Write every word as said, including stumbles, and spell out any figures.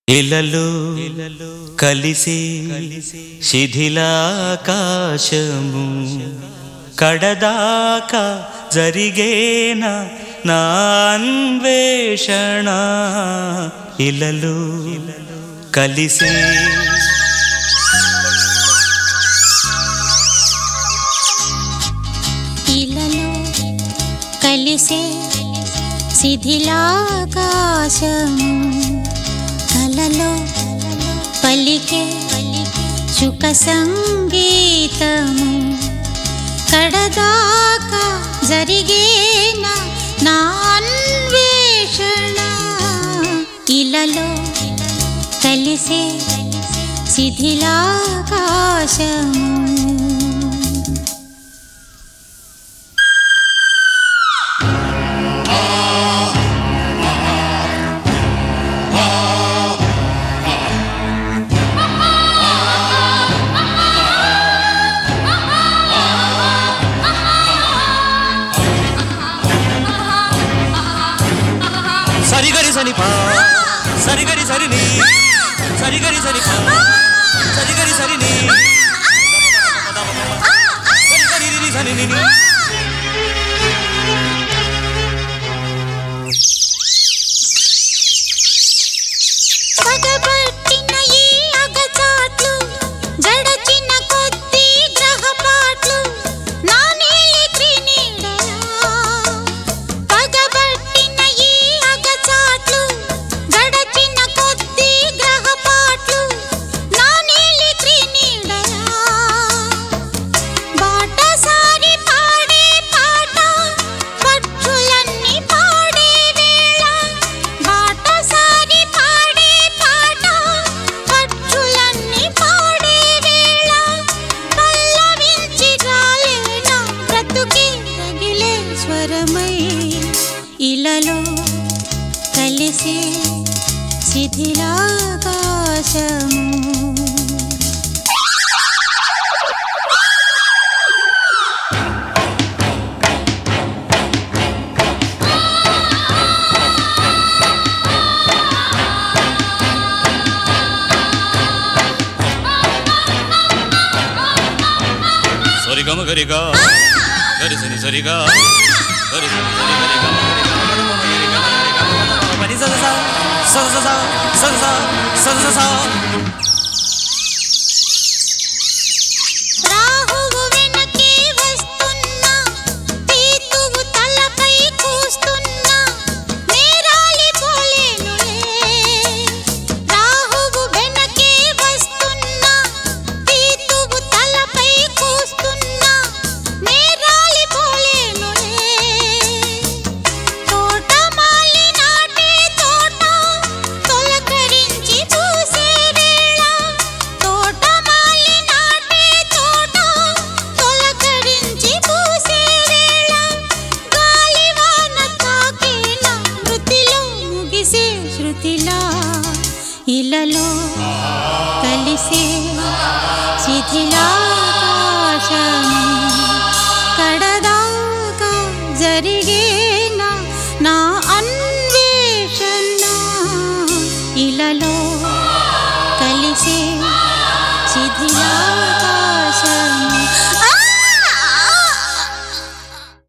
ఇలలో కలిసి శిథిలాకాశము కడదాకా జరిగేనా నా అన్వేషణ. ఇలలో కలిసి ఇలలో కలిసే శిథిలాకాశము కలలో పలికే సుఖ సంగీతము కడదాకా జరిగేనా నా అన్వేషణ. ఇలలో కలిసే శిథిలాకాశము. సరిగరి సని పా సరిగరి సరిని సరిగరి సని పా సరిగరి సరిని సరిగరి సరిని పగబట్టిన ఈ అగచాట్లు జడచిన కొద్ది గ్రహపాట్లు నా నీలి క్రినీడలా. పగబట్టిన ఈ అగచాట్లు జడచిన కొద్ది గ్రహపాట్లు నా నీలి క్రినీడలా. బాటసారి పాడే పాట పక్షులన్నీ పాడే వేళ. బాటసారి పాడే పాట పక్షులన్నీ పాడే వేళ. పల్లవించి రాలేనా బ్రతుకే రగిలే స్వరమై. ఇలలో కలిసే శిథిలాకాశము. సరిగమ గరిగా గరిసని సరిగా గరిసని సరిగరిగా పని సదసా సదసా సదసా సదసా. రాహువు వెనకే వస్తున్నా తీతువు తలపై కూస్తున్నా నేరాలి పోలేనులే. రాహువు వెనకే వస్తున్నా తీతువు తలపై కూస్తున్నా నేరాలి పోలేనులే. తోటమాలి నాటే తోట తొలకరించి పూసే వేళ. తోటమాలి నాటే తోట తొలకరించి పూసే వేళ. గాలివాన తాకేనా మృతిలో ముగిసే శృతిలా. ఇలలో కలిసే శిథిలాకాశము కడదాకా జరిగే